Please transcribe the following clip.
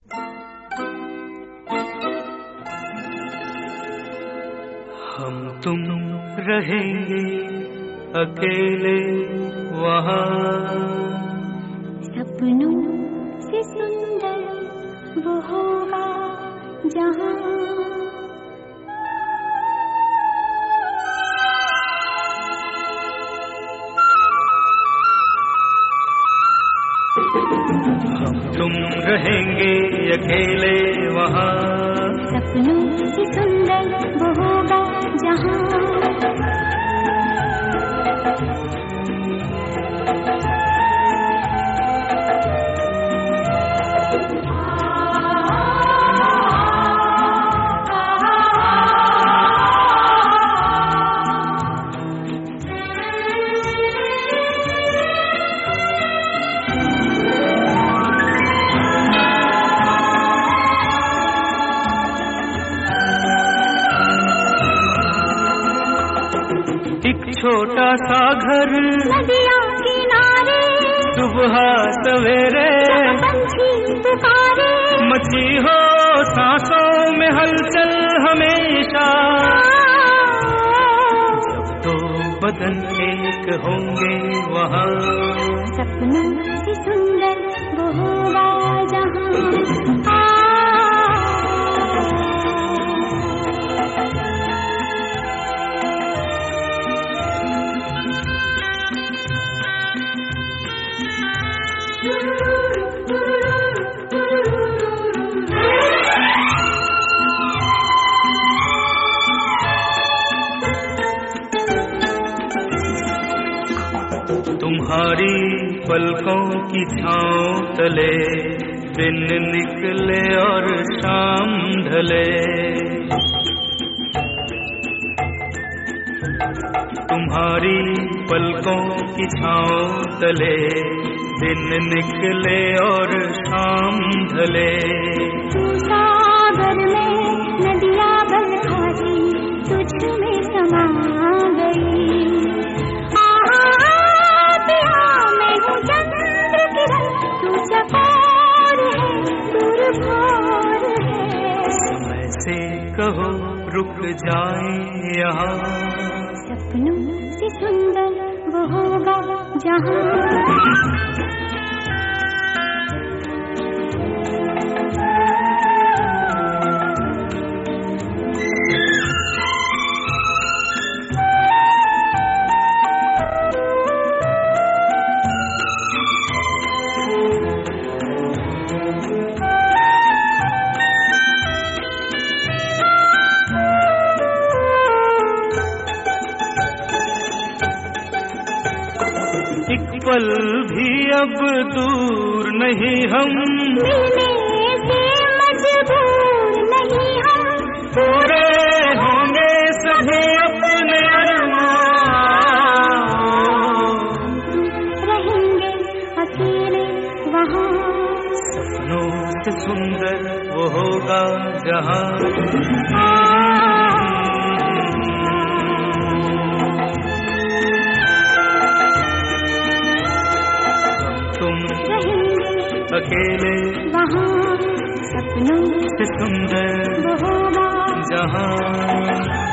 हम तुम रहेंगे अकेले वहाँ, सपनों से सुंदर वो होगा जहाँ। हम तुम रहेंगे अकेले वहाँ, सपनों से सुंदर वो होगा जहाँ। एक छोटा सा घर नदियाँ किनारे, सुबह सवेरे पंछी पुकारे, मची हो सांसों में हलचल हमेशा। सब तो बदन एक होंगे वहाँ, सपनों से सुंदर वो होगा जहाँ। तुम्हारी पलकों की छाँव तले दिन निकले और शाम ढले, तुम्हारी पलकों की छाँव तले दिन निकले और शाम ढले। सागर में नदियाँ बरसाती तुझ में समा गई, मैं हूँ चंद्र किरण, तू चकोर है, दूर भोर है। समय से कहो रुक जाए यहाँ, सपनों से सुंदर वो होगा जहाँ। एक पल भी अब दूर नहीं हम, मिलने से मजबूर नहीं हम, पूरे होंगे सभी अपने अरमान। रहेंगे अकेले वहाँ, सपनों से सुंदर वो होगा जहाँ। अकेले वहाँ, सपनों से सुंदर वो होगा जहाँ।